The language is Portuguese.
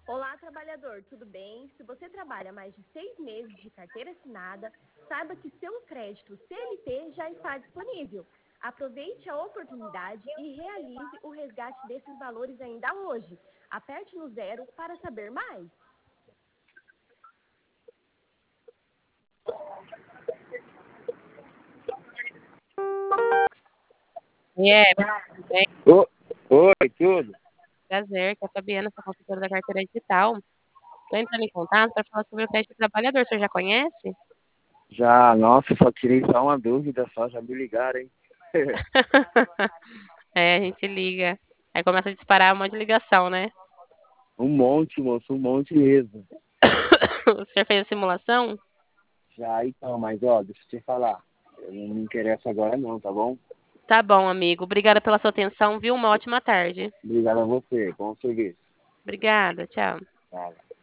Olá, trabalhador, tudo bem? Se você trabalha mais de 6 meses de carteira assinada, saiba que seu crédito CLT já está disponível. Aproveite a oportunidade e realize o resgate desses valores ainda hoje. Aperte no zero para saber mais. Tudo bem? Oi, tudo? Prazer, que é a Fabiana, sou consultora da carteira digital. Estou entrando em contato para falar sobre o crédito trabalhador. Você já conhece? Já, nossa, só tirei só uma dúvida, só já me ligaram, hein? É, a gente liga. Aí começa a disparar um monte de ligação, né? Um monte, moço, um monte mesmo. O senhor fez a simulação? Já, então, mas ó, deixa eu te falar. Eu não me interesso agora não, tá bom? Tá bom, amigo. Obrigada pela sua atenção, viu? Uma ótima tarde. Obrigado a você, bom serviço. Obrigada, tchau. Tá.